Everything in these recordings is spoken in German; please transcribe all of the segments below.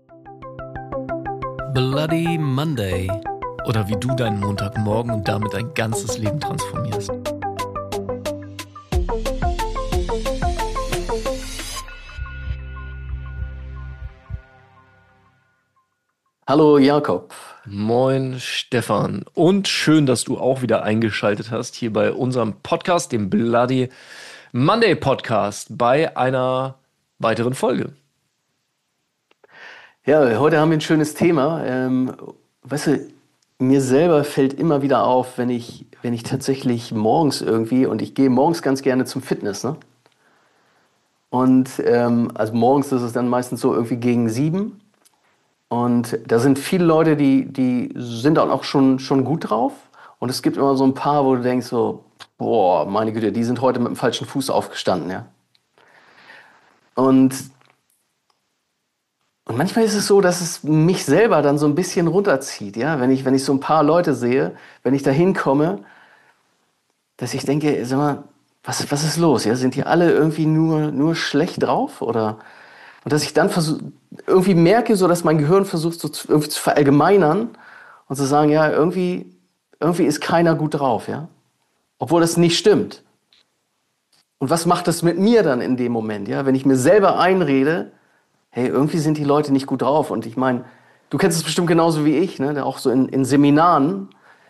Bloody Monday. Oder wie du deinen Montagmorgen und damit dein ganzes Leben transformierst. Hallo Jakob. Moin Stefan. Und schön, dass du auch wieder eingeschaltet hast hier bei unserem Podcast, dem Bloody Monday Podcast, bei einer weiteren Folge. Ja, heute haben wir ein schönes Thema. Weißt du, mir selber fällt immer wieder auf, wenn ich tatsächlich morgens irgendwie, und ich gehe morgens ganz gerne zum Fitness, ne? Und also morgens ist es dann meistens so irgendwie gegen 7. Und da sind viele Leute, die sind dann auch schon gut drauf. Und es gibt immer so ein paar, wo du denkst so, boah, meine Güte, die sind heute mit dem falschen Fuß aufgestanden, ja. Und manchmal ist es so, dass es mich selber dann so ein bisschen runterzieht, ja, wenn ich so ein paar Leute sehe, wenn ich da hinkomme, dass ich denke, sag mal, was ist los? Ja? Sind die alle irgendwie nur schlecht drauf? Oder und dass ich dann irgendwie merke, so dass mein Gehirn versucht, so irgendwie zu verallgemeinern und zu sagen, ja, irgendwie ist keiner gut drauf, ja. Obwohl das nicht stimmt. Und was macht das mit mir dann in dem Moment, ja? Wenn ich mir selber einrede, hey, irgendwie sind die Leute nicht gut drauf. Und ich meine, du kennst es bestimmt genauso wie ich, ne? Auch so in Seminaren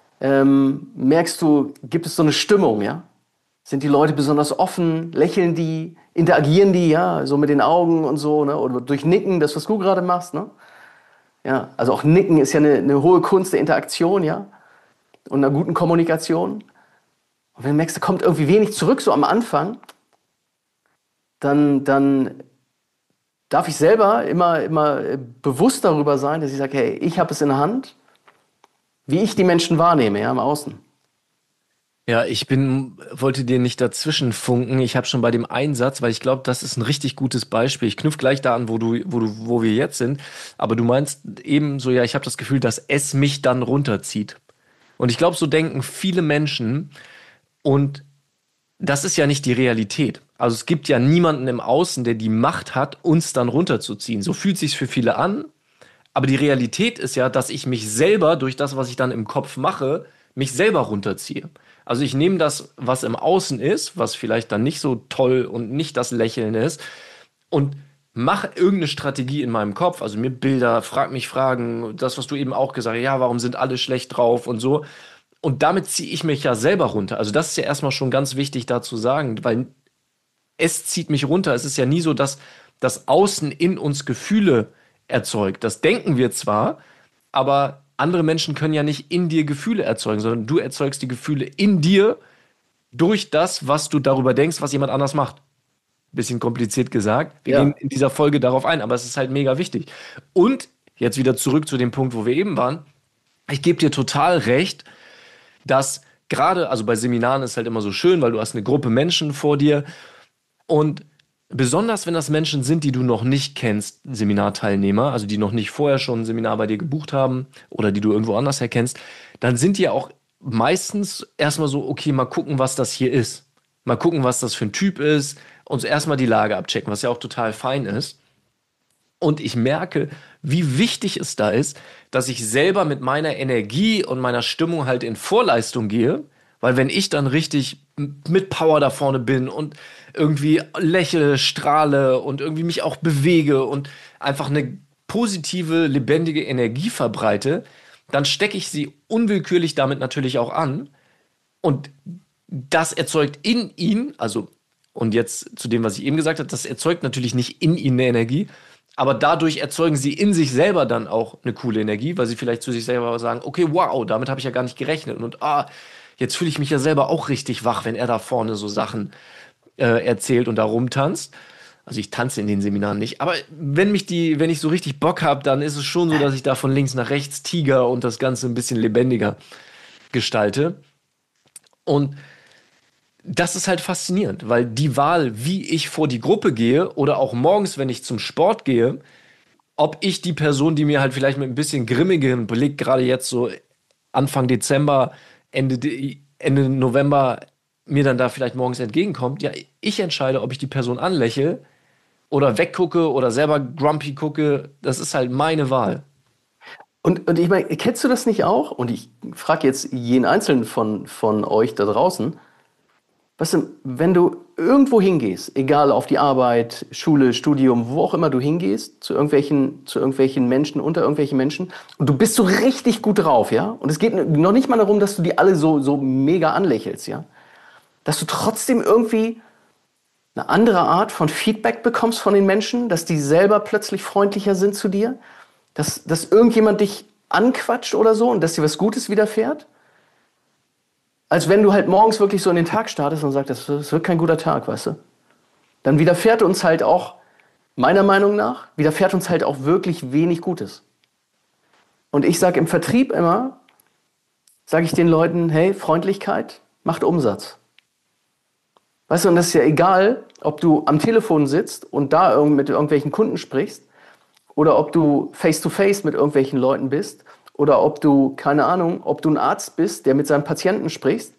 merkst du, gibt es so eine Stimmung, ja? Sind die Leute besonders offen, lächeln die, interagieren die, ja, so mit den Augen und so, ne? Oder durch Nicken, das, was du gerade machst, ne? Ja, also auch Nicken ist ja eine hohe Kunst der Interaktion, ja? Und einer guten Kommunikation. Und wenn du merkst, da kommt irgendwie wenig zurück, so am Anfang, dann darf ich selber immer bewusst darüber sein, dass ich sage, hey, ich habe es in der Hand, wie ich die Menschen wahrnehme, ja, im Außen. Ja, wollte dir nicht dazwischen funken. Ich habe schon bei dem Einsatz, weil ich glaube, das ist ein richtig gutes Beispiel. Ich knüpfe gleich da an, wo wir jetzt sind. Aber du meinst eben so, ja, ich habe das Gefühl, dass es mich dann runterzieht. Und ich glaube, so denken viele Menschen. Und das ist ja nicht die Realität. Also es gibt ja niemanden im Außen, der die Macht hat, uns dann runterzuziehen. So fühlt sich's für viele an. Aber die Realität ist ja, dass ich mich selber durch das, was ich dann im Kopf mache, mich selber runterziehe. Also ich nehme das, was im Außen ist, was vielleicht dann nicht so toll und nicht das Lächeln ist, und mache irgendeine Strategie in meinem Kopf, also mir Bilder, frag mich Fragen, das, was du eben auch gesagt hast, ja, warum sind alle schlecht drauf und so. Und damit ziehe ich mich ja selber runter. Also das ist ja erstmal schon ganz wichtig da zu sagen, weil es zieht mich runter. Es ist ja nie so, dass das Außen in uns Gefühle erzeugt. Das denken wir zwar, aber andere Menschen können ja nicht in dir Gefühle erzeugen, sondern du erzeugst die Gefühle in dir durch das, was du darüber denkst, was jemand anders macht. Bisschen kompliziert gesagt. Wir Ja, gehen in dieser Folge darauf ein, aber es ist halt mega wichtig. Und jetzt wieder zurück zu dem Punkt, wo wir eben waren. Ich gebe dir total recht, dass gerade, also bei Seminaren ist halt immer so schön, weil du hast eine Gruppe Menschen vor dir, und besonders wenn das Menschen sind, die du noch nicht kennst, Seminarteilnehmer, also die noch nicht vorher schon ein Seminar bei dir gebucht haben oder die du irgendwo anders her kennst, dann sind die ja auch meistens erstmal so, okay, mal gucken, was das hier ist. Mal gucken, was das für ein Typ ist, und so erstmal die Lage abchecken, was ja auch total fein ist. Und ich merke, wie wichtig es da ist, dass ich selber mit meiner Energie und meiner Stimmung halt in Vorleistung gehe, weil wenn ich dann richtig mit Power da vorne bin und irgendwie lächle, strahle und irgendwie mich auch bewege und einfach eine positive, lebendige Energie verbreite, dann stecke ich sie unwillkürlich damit natürlich auch an, und das erzeugt in ihn, also, und jetzt zu dem, was ich eben gesagt habe, das erzeugt natürlich nicht in ihnen eine Energie, aber dadurch erzeugen sie in sich selber dann auch eine coole Energie, weil sie vielleicht zu sich selber sagen, okay, wow, damit habe ich ja gar nicht gerechnet. Und jetzt fühle ich mich ja selber auch richtig wach, wenn er da vorne so Sachen erzählt und da rumtanzt. Also ich tanze in den Seminaren nicht, aber wenn ich so richtig Bock habe, dann ist es schon so, dass ich da von links nach rechts tiger und das Ganze ein bisschen lebendiger gestalte. Und das ist halt faszinierend, weil die Wahl, wie ich vor die Gruppe gehe oder auch morgens, wenn ich zum Sport gehe, ob ich die Person, die mir halt vielleicht mit ein bisschen grimmigem Blick gerade jetzt so Anfang Dezember, Ende November mir dann da vielleicht morgens entgegenkommt, ja, ich entscheide, ob ich die Person anlächle oder weggucke oder selber grumpy gucke, das ist halt meine Wahl. Und ich meine, kennst du das nicht auch? Und ich frage jetzt jeden Einzelnen von euch da draußen. Weißt du, wenn du irgendwo hingehst, egal auf die Arbeit, Schule, Studium, wo auch immer du hingehst, zu irgendwelchen Menschen, unter irgendwelchen Menschen, und du bist so richtig gut drauf, ja? Und es geht noch nicht mal darum, dass du die alle so mega anlächelst, ja? Dass du trotzdem irgendwie eine andere Art von Feedback bekommst von den Menschen, dass die selber plötzlich freundlicher sind zu dir, dass irgendjemand dich anquatscht oder so und dass dir was Gutes widerfährt. Als wenn du halt morgens wirklich so in den Tag startest und sagst, das wird kein guter Tag, weißt du? Dann widerfährt uns halt auch, meiner Meinung nach, widerfährt uns halt auch wirklich wenig Gutes. Und ich sage im Vertrieb immer, sage ich den Leuten, hey, Freundlichkeit macht Umsatz. Weißt du, und das ist ja egal, ob du am Telefon sitzt und da mit irgendwelchen Kunden sprichst oder ob du face-to-face mit irgendwelchen Leuten bist oder ob du, keine Ahnung, ob du ein Arzt bist, der mit seinem Patienten sprichst.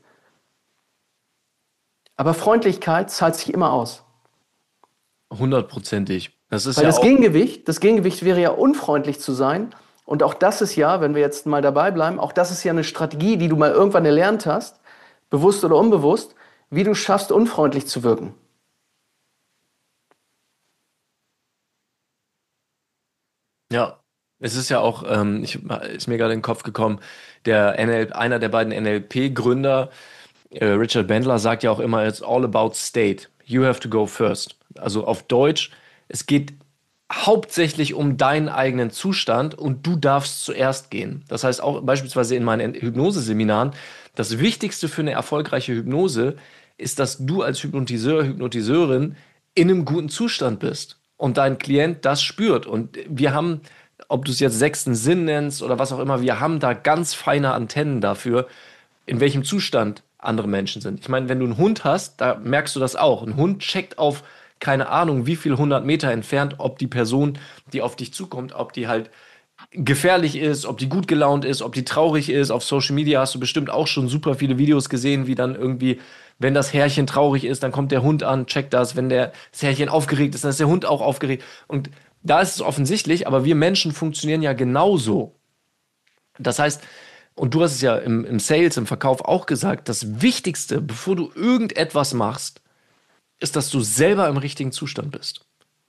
Aber Freundlichkeit zahlt sich immer aus. 100%ig. Das ist Weil ja das auch. Gegengewicht wäre ja unfreundlich zu sein. Und auch das ist ja, wenn wir jetzt mal dabei bleiben, auch das ist ja eine Strategie, die du mal irgendwann erlernt hast, bewusst oder unbewusst, wie du schaffst, unfreundlich zu wirken. Ja, es ist ja auch, ist mir gerade in den Kopf gekommen, einer der beiden NLP-Gründer, Richard Bandler, sagt ja auch immer, it's all about state. You have to go first. Also auf Deutsch, es geht hauptsächlich um deinen eigenen Zustand und du darfst zuerst gehen. Das heißt auch beispielsweise in meinen Hypnoseseminaren, das Wichtigste für eine erfolgreiche Hypnose ist, dass du als Hypnotiseur, Hypnotiseurin in einem guten Zustand bist und dein Klient das spürt. Und wir haben, ob du es jetzt sechsten Sinn nennst oder was auch immer, wir haben da ganz feine Antennen dafür, in welchem Zustand andere Menschen sind. Ich meine, wenn du einen Hund hast, da merkst du das auch. Ein Hund checkt auf, keine Ahnung, wie viel 100 Meter entfernt, ob die Person, die auf dich zukommt, ob die halt gefährlich ist, ob die gut gelaunt ist, ob die traurig ist. Auf Social Media hast du bestimmt auch schon super viele Videos gesehen, wie dann irgendwie, wenn das Herrchen traurig ist, dann kommt der Hund an, checkt das. Wenn das Herrchen aufgeregt ist, dann ist der Hund auch aufgeregt. Und da ist es offensichtlich, aber wir Menschen funktionieren ja genauso. Das heißt, und du hast es ja im Sales, im Verkauf auch gesagt, das Wichtigste, bevor du irgendetwas machst, ist, dass du selber im richtigen Zustand bist.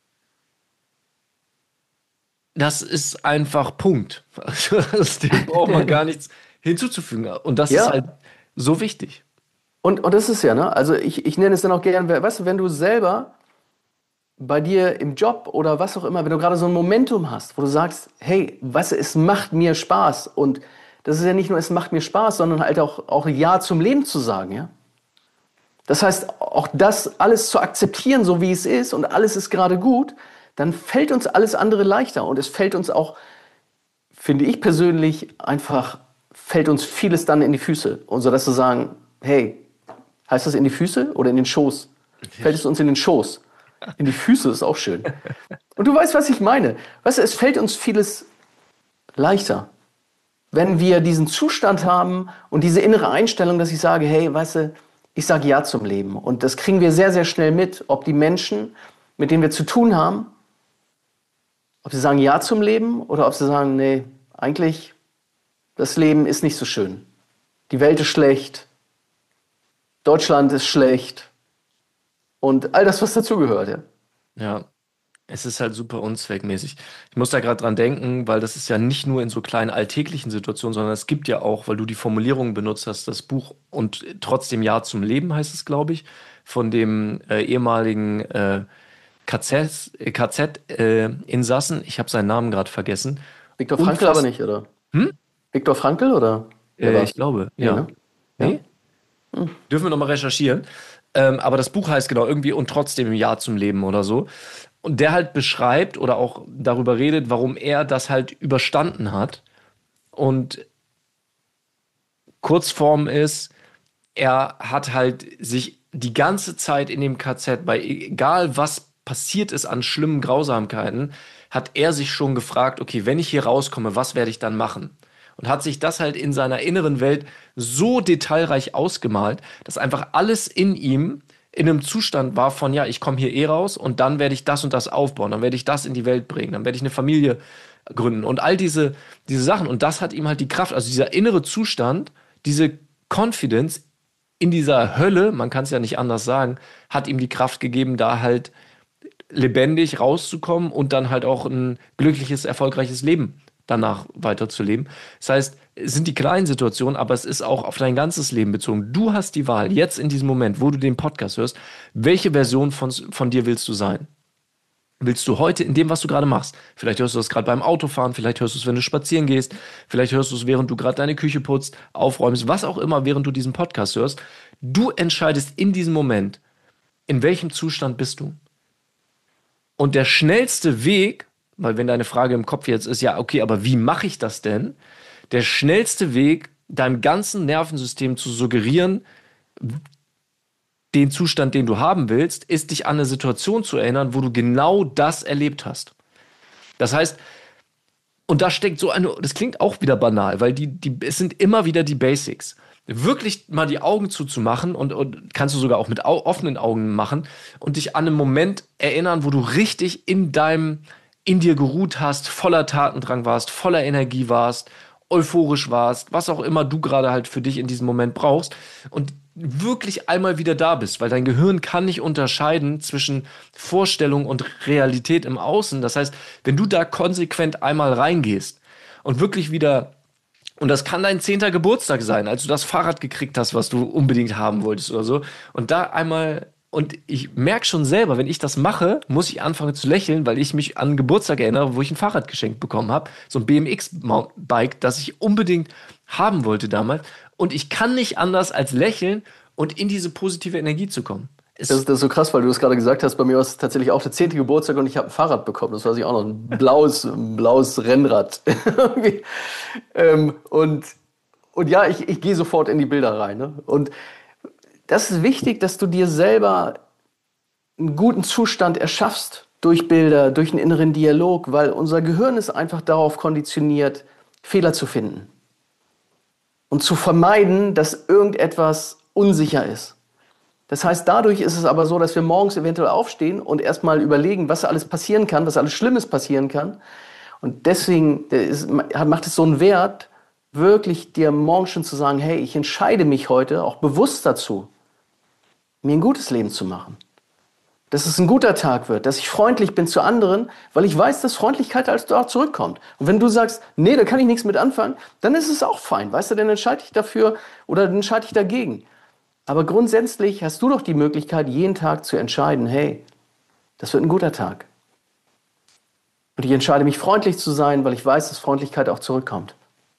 Das ist einfach Punkt. Also, dem braucht man gar nichts hinzuzufügen. Und das ist halt Ja, so wichtig. und das ist ja, ne? Also ich nenne es dann auch gerne, weißt du, wenn du selber bei dir im Job oder was auch immer, wenn du gerade so ein Momentum hast, wo du sagst, hey, weißt du, es macht mir Spaß. Und das ist ja nicht nur, es macht mir Spaß, sondern halt auch Ja zum Leben zu sagen, ja? Das heißt, auch das alles zu akzeptieren, so wie es ist und alles ist gerade gut, dann fällt uns alles andere leichter und es fällt uns auch, finde ich persönlich, einfach, fällt uns vieles dann in die Füße. Und so dass wir sagen, hey, heißt das in die Füße oder in den Schoß? Fällt es uns in den Schoß? In die Füße ist auch schön. Und du weißt, was ich meine. Weißt du, es fällt uns vieles leichter, wenn wir diesen Zustand haben und diese innere Einstellung, dass ich sage, hey, weißt du, ich sage Ja zum Leben. Und das kriegen wir sehr, sehr schnell mit, ob die Menschen, mit denen wir zu tun haben, ob sie sagen Ja zum Leben oder ob sie sagen, nee, eigentlich, das Leben ist nicht so schön. Die Welt ist schlecht, Deutschland ist schlecht und all das, was dazugehört. Ja. Ja, es ist halt super unzweckmäßig. Ich muss da gerade dran denken, weil das ist ja nicht nur in so kleinen alltäglichen Situationen, sondern es gibt ja auch, weil du die Formulierung benutzt hast, das Buch und trotzdem Ja zum Leben heißt es, glaube ich, von dem ehemaligen KZ-Insassen. Ich habe seinen Namen gerade vergessen. Viktor Frankl aber Unfassbar. nicht, oder? Hm? Viktor Frankl oder wer Ich war's? glaube, Nee, ja. ne? Ja. Nee? Dürfen wir nochmal recherchieren. Aber das Buch heißt genau irgendwie und trotzdem Ja zum Leben oder so. Und der halt beschreibt oder auch darüber redet, warum er das halt überstanden hat. Und Kurzform ist, er hat halt sich die ganze Zeit in dem KZ, bei egal was passiert ist an schlimmen Grausamkeiten, hat er sich schon gefragt, okay, wenn ich hier rauskomme, was werde ich dann machen? Und hat sich das halt in seiner inneren Welt so detailreich ausgemalt, dass einfach alles in ihm in einem Zustand war von, ja, ich komme hier eh raus und dann werde ich das und das aufbauen, dann werde ich das in die Welt bringen, dann werde ich eine Familie gründen und all diese Sachen. Und das hat ihm halt die Kraft, also dieser innere Zustand, diese Confidence in dieser Hölle, man kann es ja nicht anders sagen, hat ihm die Kraft gegeben, da halt lebendig rauszukommen und dann halt auch ein glückliches, erfolgreiches Leben danach weiterzuleben. Das heißt, es sind die kleinen Situationen, aber es ist auch auf dein ganzes Leben bezogen. Du hast die Wahl, jetzt in diesem Moment, wo du den Podcast hörst, welche Version von dir willst du sein? Willst du heute in dem, was du gerade machst? Vielleicht hörst du das gerade beim Autofahren, vielleicht hörst du es, wenn du spazieren gehst, vielleicht hörst du es, während du gerade deine Küche putzt, aufräumst, was auch immer, während du diesen Podcast hörst. Du entscheidest in diesem Moment, in welchem Zustand bist du. Und der schnellste Weg, weil wenn deine Frage im Kopf jetzt ist, ja, okay, aber wie mache ich das denn? Der schnellste Weg, deinem ganzen Nervensystem zu suggerieren, den Zustand, den du haben willst, ist, dich an eine Situation zu erinnern, wo du genau das erlebt hast. Das heißt, und da steckt so eine, das klingt auch wieder banal, weil es sind immer wieder die Basics. Wirklich mal die Augen zuzumachen und kannst du sogar auch mit offenen Augen machen und dich an einen Moment erinnern, wo du richtig in dir geruht hast, voller Tatendrang warst, voller Energie warst, euphorisch warst, was auch immer du gerade halt für dich in diesem Moment brauchst und wirklich einmal wieder da bist, weil dein Gehirn kann nicht unterscheiden zwischen Vorstellung und Realität im Außen. Das heißt, wenn du da konsequent einmal reingehst und wirklich wieder, und das kann dein 10. Geburtstag sein, als du das Fahrrad gekriegt hast, was du unbedingt haben wolltest oder so, und da einmal, und ich merke schon selber, wenn ich das mache, muss ich anfangen zu lächeln, weil ich mich an einen Geburtstag erinnere, wo ich ein Fahrrad geschenkt bekommen habe, so ein BMX-Bike, das ich unbedingt haben wollte damals. Und ich kann nicht anders als lächeln und in diese positive Energie zu kommen. Das ist so krass, weil du es gerade gesagt hast. Bei mir war es tatsächlich auch der 10. Geburtstag und ich habe ein Fahrrad bekommen. Das weiß ich auch noch. Ein blaues Rennrad. Und ja, ich gehe sofort in die Bilder rein. Ne? Und das ist wichtig, dass du dir selber einen guten Zustand erschaffst durch Bilder, durch einen inneren Dialog, weil unser Gehirn ist einfach darauf konditioniert, Fehler zu finden. Und zu vermeiden, dass irgendetwas unsicher ist. Das heißt, dadurch ist es aber so, dass wir morgens eventuell aufstehen und erstmal überlegen, was alles passieren kann, was alles Schlimmes passieren kann. Und deswegen macht es so einen Wert, wirklich dir morgens schon zu sagen, hey, ich entscheide mich heute auch bewusst dazu, mir ein gutes Leben zu machen. Dass es ein guter Tag wird, dass ich freundlich bin zu anderen, weil ich weiß, dass Freundlichkeit als dort zurückkommt. Und wenn du sagst, nee, da kann ich nichts mit anfangen, dann ist es auch fein. Weißt du, dann entscheide ich dafür oder dann entscheide ich dagegen. Aber grundsätzlich hast du doch die Möglichkeit, jeden Tag zu entscheiden, hey, das wird ein guter Tag. Und ich entscheide mich, freundlich zu sein, weil ich weiß, dass Freundlichkeit auch zurückkommt.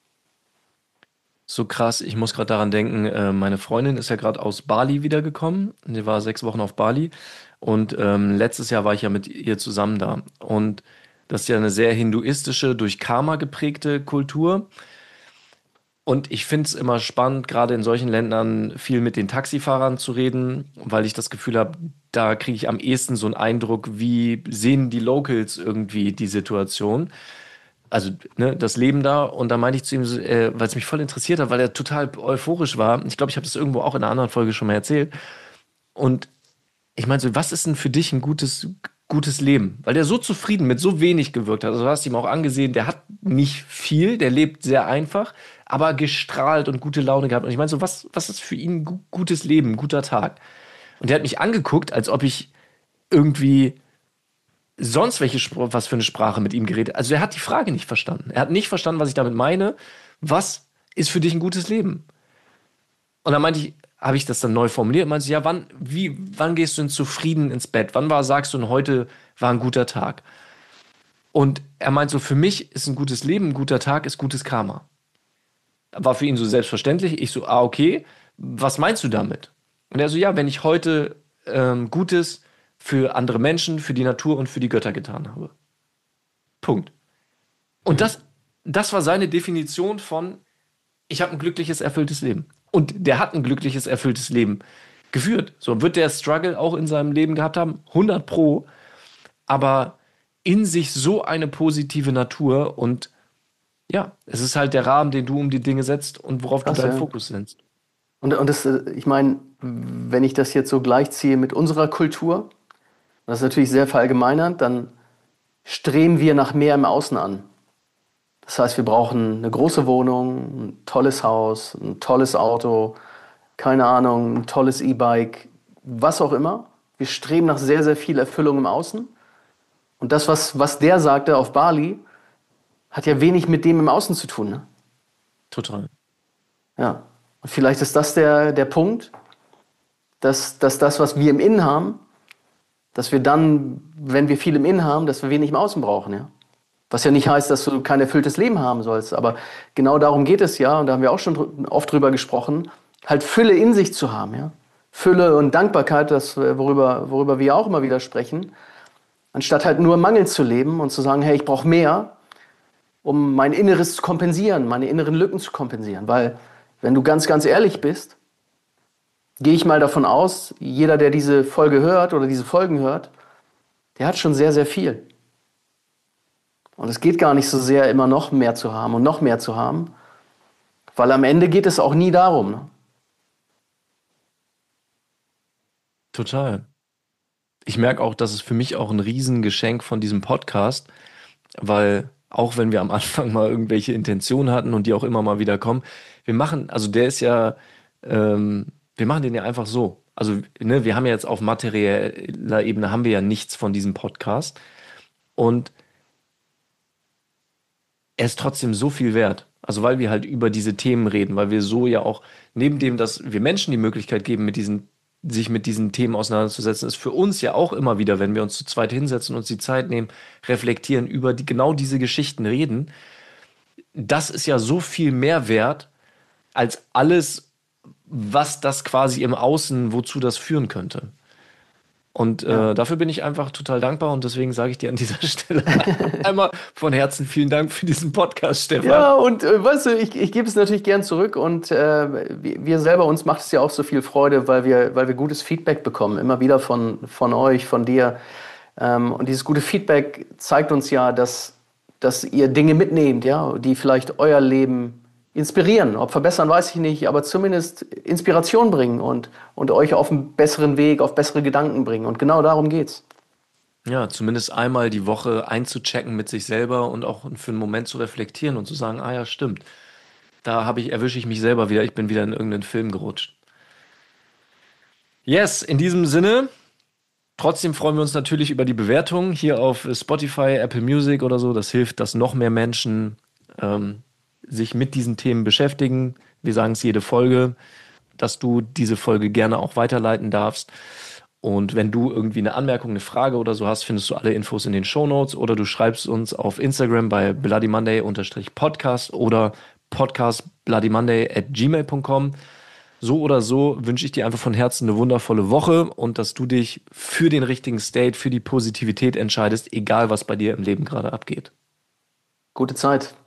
So krass, ich muss gerade daran denken, meine Freundin ist ja gerade aus Bali wiedergekommen. Sie war 6 Wochen auf Bali und letztes Jahr war ich ja mit ihr zusammen da. Und das ist ja eine sehr hinduistische, durch Karma geprägte Kultur. Und ich finde es immer spannend, gerade in solchen Ländern viel mit den Taxifahrern zu reden, weil ich das Gefühl habe, da kriege ich am ehesten so einen Eindruck, wie sehen die Locals irgendwie die Situation. Also ne, das Leben da. Und da meinte ich zu ihm, weil es mich voll interessiert hat, weil er total euphorisch war. Ich glaube, ich habe das irgendwo auch in einer anderen Folge schon mal erzählt. Und ich meine so, was ist denn für dich ein gutes Leben? Weil der so zufrieden mit so wenig gewirkt hat. Also du hast ihm auch angesehen, der hat nicht viel, der lebt sehr einfach, aber gestrahlt und gute Laune gehabt. Und ich meine so, was ist für ihn ein gutes Leben, ein guter Tag? Und der hat mich angeguckt, als ob ich irgendwie sonst was für eine Sprache mit ihm geredet. Also er hat die Frage nicht verstanden. Er hat nicht verstanden, was ich damit meine. Was ist für dich ein gutes Leben? Und dann meinte ich, habe ich das dann neu formuliert? Meinte ich, ja, wann gehst du denn zufrieden ins Bett? Sagst du, heute war ein guter Tag? Und er meint so, für mich ist ein gutes Leben, ein guter Tag ist gutes Karma. War für ihn so selbstverständlich. Ich so, okay, was meinst du damit? Und er so, ja, wenn ich heute Gutes für andere Menschen, für die Natur und für die Götter getan habe. Punkt. Und das war seine Definition von, ich habe ein glückliches, erfülltes Leben. Und der hat ein glückliches, erfülltes Leben geführt. So wird der Struggle auch in seinem Leben gehabt haben, 100 Pro, aber in sich so eine positive Natur und ja, es ist halt der Rahmen, den du um die Dinge setzt und worauf Krass, du deinen ja. Fokus setzt. Und das, ich meine, wenn ich das jetzt so gleichziehe mit unserer Kultur, das ist natürlich sehr verallgemeinernd, dann streben wir nach mehr im Außen an. Das heißt, wir brauchen eine große Wohnung, ein tolles Haus, ein tolles Auto, keine Ahnung, ein tolles E-Bike, was auch immer. Wir streben nach sehr, sehr viel Erfüllung im Außen. Und das, was der sagte auf Bali, hat ja wenig mit dem im Außen zu tun. Ne? Total. Ja. Und vielleicht ist das der Punkt, dass das, was wir im Innen haben, dass wir dann, wenn wir viel im Innen haben, dass wir wenig im Außen brauchen. Ja? Was ja nicht heißt, dass du kein erfülltes Leben haben sollst. Aber genau darum geht es ja, und da haben wir auch schon oft drüber gesprochen, halt Fülle in sich zu haben. Ja? Fülle und Dankbarkeit, das, worüber wir auch immer wieder sprechen, anstatt halt nur im Mangel zu leben und zu sagen, hey, ich brauche mehr, um mein Inneres zu kompensieren, meine inneren Lücken zu kompensieren. Weil, wenn du ganz, ganz ehrlich bist, gehe ich mal davon aus, jeder, der diese Folge hört oder diese Folgen hört, der hat schon sehr, sehr viel. Und es geht gar nicht so sehr, immer noch mehr zu haben und noch mehr zu haben, weil am Ende geht es auch nie darum. Ne? Total. Ich merke auch, dass es für mich auch ein Riesengeschenk von diesem Podcast, weil auch wenn wir am Anfang mal irgendwelche Intentionen hatten und die auch immer mal wieder kommen, wir machen, also der ist ja, wir machen den ja einfach so. Also, ne, wir haben ja jetzt auf materieller Ebene haben wir ja nichts von diesem Podcast und er ist trotzdem so viel wert. Also, weil wir halt über diese Themen reden, weil wir so ja auch, neben dem, dass wir Menschen die Möglichkeit geben, sich mit diesen Themen auseinanderzusetzen, ist für uns ja auch immer wieder, wenn wir uns zu zweit hinsetzen, uns die Zeit nehmen, reflektieren, über genau diese Geschichten reden. Das ist ja so viel mehr wert als alles, was das quasi im Außen, wozu das führen könnte. Und Ja. dafür bin ich einfach total dankbar und deswegen sage ich dir an dieser Stelle einmal von Herzen vielen Dank für diesen Podcast, Stefan. Ja, und weißt du, ich gebe es natürlich gern zurück und wir selber, uns macht es ja auch so viel Freude, weil wir gutes Feedback bekommen, immer wieder von euch, von dir. Und dieses gute Feedback zeigt uns ja, dass ihr Dinge mitnehmt, ja, die vielleicht euer Leben inspirieren. Ob verbessern, weiß ich nicht, aber zumindest Inspiration bringen und euch auf einen besseren Weg, auf bessere Gedanken bringen. Und genau darum geht's. Ja, zumindest einmal die Woche einzuchecken mit sich selber und auch für einen Moment zu reflektieren und zu sagen, ah ja, stimmt. Erwische ich mich selber wieder, ich bin wieder in irgendeinen Film gerutscht. Yes, in diesem Sinne, trotzdem freuen wir uns natürlich über die Bewertung hier auf Spotify, Apple Music oder so. Das hilft, dass noch mehr Menschen sich mit diesen Themen beschäftigen. Wir sagen es jede Folge, dass du diese Folge gerne auch weiterleiten darfst. Und wenn du irgendwie eine Anmerkung, eine Frage oder so hast, findest du alle Infos in den Shownotes oder du schreibst uns auf Instagram bei bloodymonday_podcast oder podcastbloodymonday@gmail.com. So oder so wünsche ich dir einfach von Herzen eine wundervolle Woche und dass du dich für den richtigen State, für die Positivität entscheidest, egal was bei dir im Leben gerade abgeht. Gute Zeit.